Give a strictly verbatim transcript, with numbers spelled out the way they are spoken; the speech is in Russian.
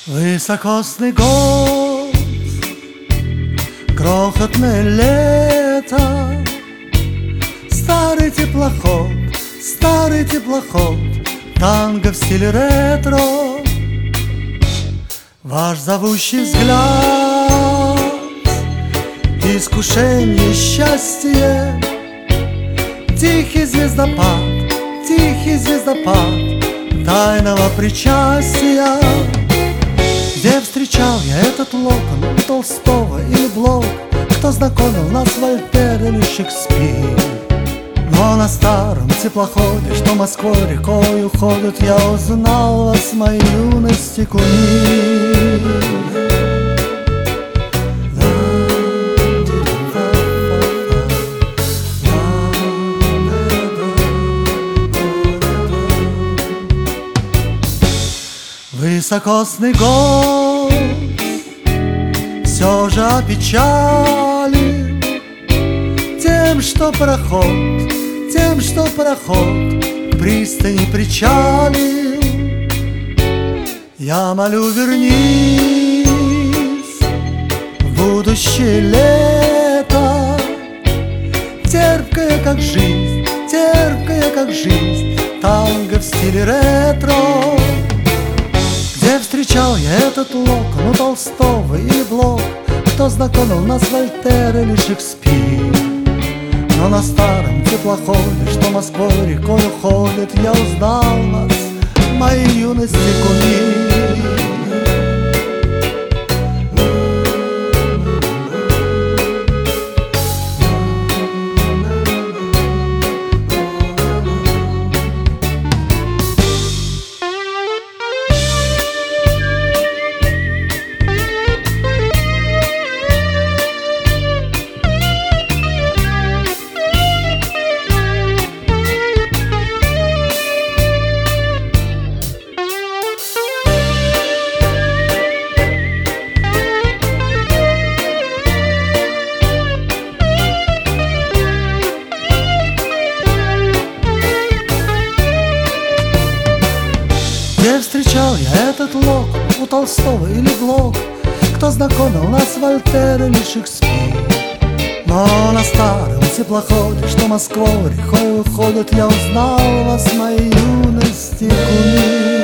Высокосный год, крохотное лето, старый теплоход, старый теплоход, танго в стиле ретро. Ваш зовущий взгляд, искушение, счастье, тихий звездопад, тихий звездопад тайного причастия. Где встречал я этот локон Толстого или Блок? Кто знакомил нас, Вольтер или Шекспир? Но на старом теплоходе, что Москвой рекой уходит, я узнал вас, моей юности кумир. Высокосный год все же опечалил тем, что пароход, тем, что пароход к пристани причалил. Я молю, вернись в будущее лето, терпкое, как жизнь, терпкое, как жизнь, танго в стиле ретро. Где встречал я этот локон у Толстого или Блок? Кто знакомил нас, Вольтер или Шекспир? Но на старом теплоходе, что Москвой рекой уходит, я узнал вас, моей юности кумир. Где встречал я этот локон у Толстого или Блок? Кто знакомил нас, Вольтер или Шекспир? Но на старом теплоходе, что Москвой рекой уходит, я узнал вас, моей юности кумир.